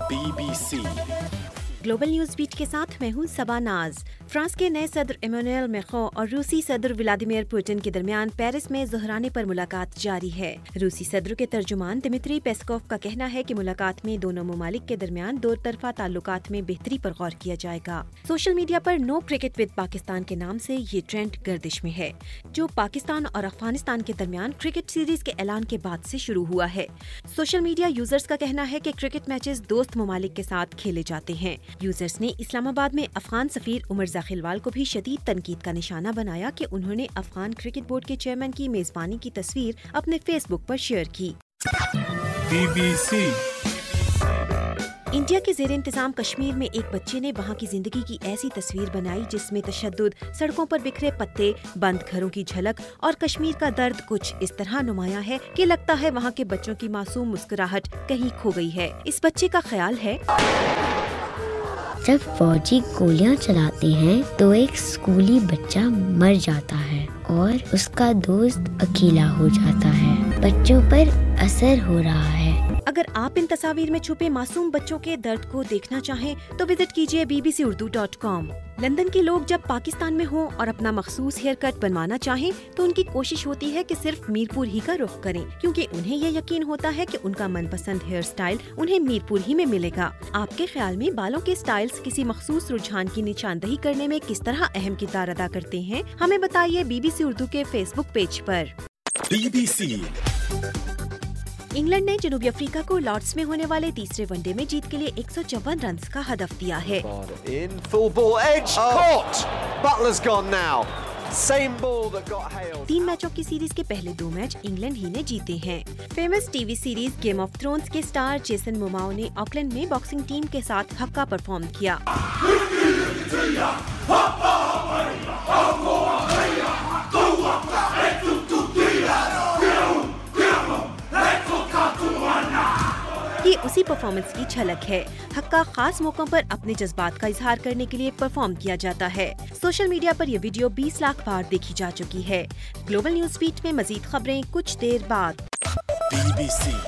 BBC global news beat के साथ मैं हूं सबा नाज। फ्रांस के नए सदर इमैनुएल मैक्रों और रूसी सदर व्लादिमीर पुतिन के दरमियान पेरिस में ज़ुहराने पर मुलाकात जारी है। रूसी सदर के तर्जुमान दिमित्री पेस्कोव का कहना है कि मुलाकात में दोनों ममालिक के दरमियान दो तरफा ताल्लुकात में बेहतरी पर गौर किया जाएगा। सोशल मीडिया पर नो क्रिकेट विद पाकिस्तान के नाम से ये ट्रेंड गर्दिश में है, जो पाकिस्तान और अफगानिस्तान के दरमियान क्रिकेट सीरीज के ऐलान के बाद से शुरू हुआ है। सोशल मीडिया यूजर्स का कहना है कि क्रिकेट मैचेस दोस्त ममालिक के साथ खेले जाते हैं। यूजर्स ने इस्लामाबाद में अफगान सफीर उमर जाखिलवाल को भी शदीद तनकीद का निशाना बनाया कि उन्होंने अफगान क्रिकेट बोर्ड के चेयरमैन की मेजबानी की तस्वीर अपने फेसबुक पर शेयर की। BBC इंडिया के ज़ेर इंतजाम कश्मीर में एक बच्चे ने वहाँ की जिंदगी की ऐसी तस्वीर बनाई जिसमें तशद्दुद, सड़कों पर बिखरे पत्ते, बंद घरों की झलक और कश्मीर का दर्द कुछ इस तरह नुमाया है कि लगता है वहाँ के बच्चों की मासूम मुस्कुराहट कहीं खो गई है। इस बच्चे का ख्याल है, जब फौजी गोलियां चलाते हैं तो एक स्कूली बच्चा मर जाता है और उसका दोस्त अकेला हो जाता है। बच्चों पर असर हो रहा है। अगर आप इन तस्वीर में छुपे मासूम बच्चों के दर्द को देखना चाहें तो विजिट कीजिए bbcurdu.com। लंदन के लोग जब पाकिस्तान में हों और अपना मखसूस हेयर कट बनवाना चाहें तो उनकी कोशिश होती है कि सिर्फ मीरपुर ही का रुख करें, क्योंकि उन्हें ये यकीन होता है कि उनका मनपसंद हेयर स्टाइल उन्हें मीरपुर ही में मिलेगा। आपके ख्याल में बालों के स्टाइल्स किसी मखसूस रुझान की निशानदही करने में किस तरह अहम किरदार अदा करते हैं? हमें बताइए BBC उर्दू के फेसबुक पेज पर। BBC इंग्लैंड ने जनूबी अफ्रीका को लॉर्ड्स में होने वाले तीसरे वनडे में जीत के लिए 154 रन का हदफ दिया है। In full ball edge caught. Butler's gone now. Same ball that got hailed. 3 मैचों की सीरीज के पहले 2 मैच इंग्लैंड ही ने जीते हैं। Famous TV series game of thrones के स्टार जेसन मोमाओ ने ऑकलैंड में बॉक्सिंग टीम के साथ हक्का परफॉर्म किया। ये उसी परफॉर्मेंस की झलक है। हक्का खास मौकों पर अपने जज्बात का इजहार करने के लिए परफॉर्म किया जाता है। सोशल मीडिया पर यह वीडियो 20 लाख बार देखी जा चुकी है। ग्लोबल न्यूज बीट में मजीद खबरें कुछ देर बाद। BBC